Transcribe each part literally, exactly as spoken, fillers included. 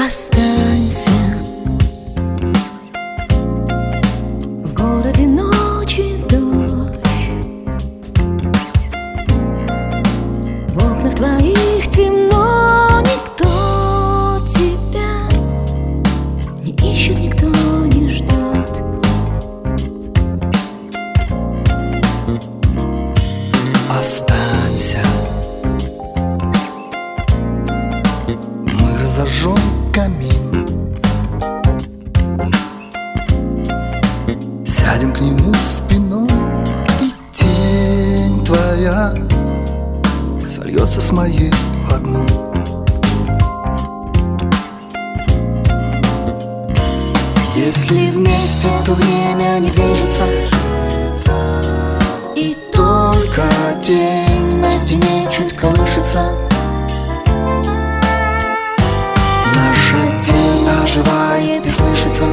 Останься. В городе ночь и дождь, в окнах твоих темно, никто тебя не ищет, никто не ждет. Останься, мы разожжем камин, сядем к нему спиной, и тень твоя сольется с моей в одну. Если вместе, то время не движется, и только тень на стене чуть колышется. Наша тень оживает и слышится.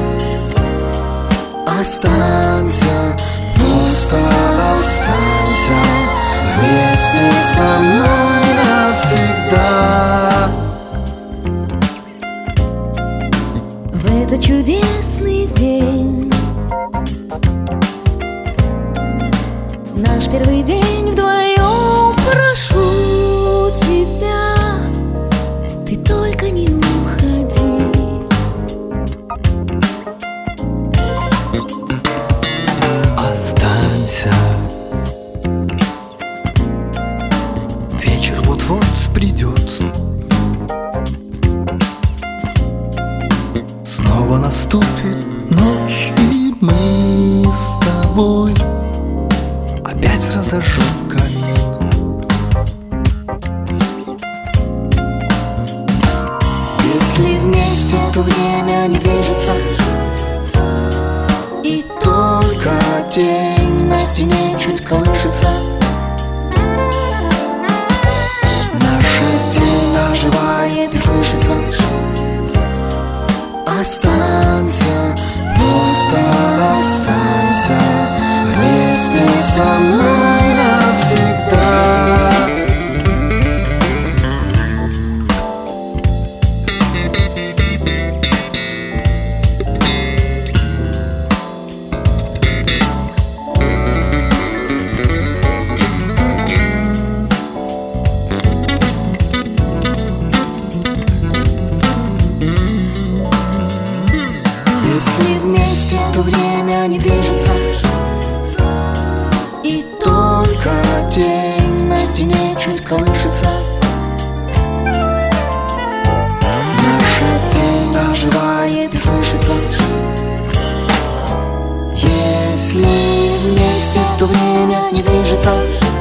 Останься, просто останься вместе со мной навсегда. В этот чудесный день, наш первый день вдвоем, прошу тебя, ты только не уходи. Останься, вечер вот-вот придет, снова наступит ночь, и мы с тобой опять разожжем камин. Если вместе, то время не движется, и только тень на стене чуть колышется. Наша тень оживает и слышится. Останься, просто останься вместе со мной навсегда. Если вместе, то время не движется, и только тень на стене чуть колышется. Наша тень оживает и слышится. Если вместе, то время не движется,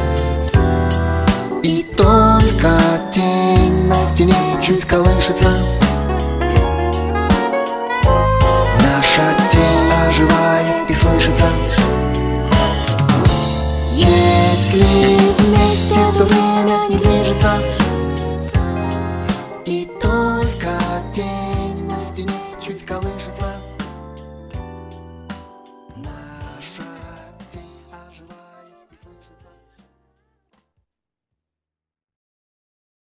и только тень на стене чуть колышется. Наша тень оживает и слышится. Если